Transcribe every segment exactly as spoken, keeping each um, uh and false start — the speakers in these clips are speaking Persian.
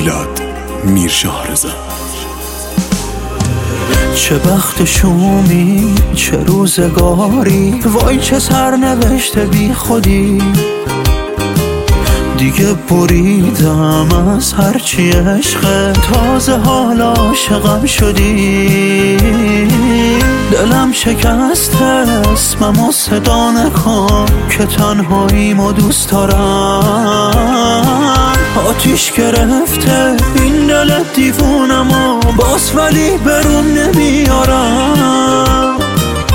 میلاد میرشاهرزا. چه بخت شومی، چه روزگاری، وای چه سرنوشت بی خودی. دیگه بریدم از هرچی عشق، تازه حالا عاشقم شدی. دلم شکسته، اسممو صدا نکن که تنهاییمو دوست دارم. آتیش گرفته این دل دیوونمو، باز ولی برون نمیارم.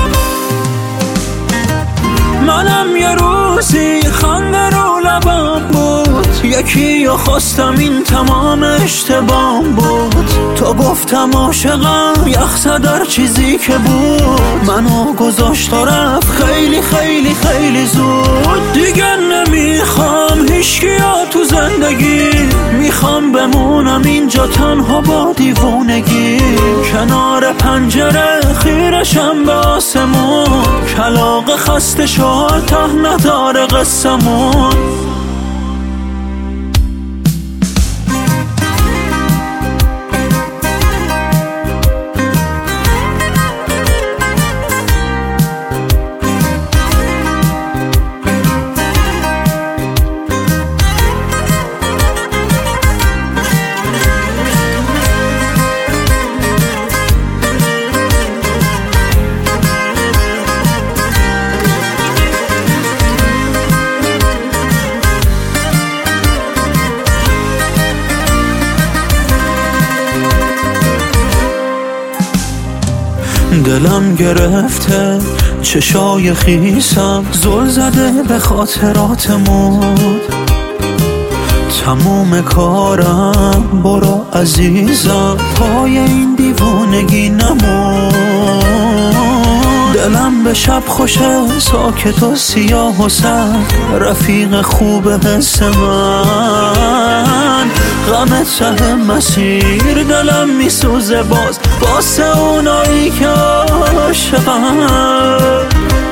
منم یه روزی خنده رو لبم بود، یکی یا خواستم این تمام اشتباهم بود. تا گفتم عاشقم یخ زد چیزی که بود، منو گذاشت و رفت خیلی خیلی خیلی زود. دیگه نمیخوام هیچکیا تو زندگی، میخوام بمونم اینجا تنها با دیوونگی. کنار پنجره خیرشم به آسمون، کلاغ خسته شد ته نداره قصمون. دلم گرفته چشای خیسم، زل زده به خاطراتمون. تموم کارم برو عزیزم، پای این دیوانگی نمون. دلم به شب خوشه، ساکت و سیاه و سرد، رفیق خوب حس من. غم ته مسیر دلم میسوزه باز، واسه اونایی که عاشقن.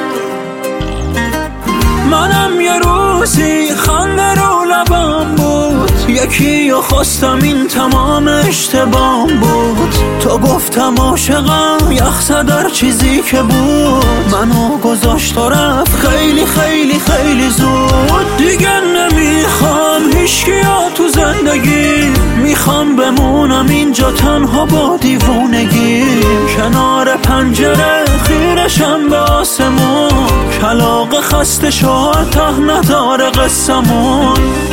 منم یه روزی خنده رو لبم بود، یکی یا خواستم این تمام اشتباهم بود. تا گفتم عاشقم یخ زد چیزی که بود، منو گذاشت و رفت خیلی خیلی خیلی زود. دیگه نمیخوام هیچکیا تو زندگی، میخوام بمونم اینجا تنها با دیوونگی. کنار پنجره خیرشم به آسمون، کلاغ خسته شد ته نداره قصمون.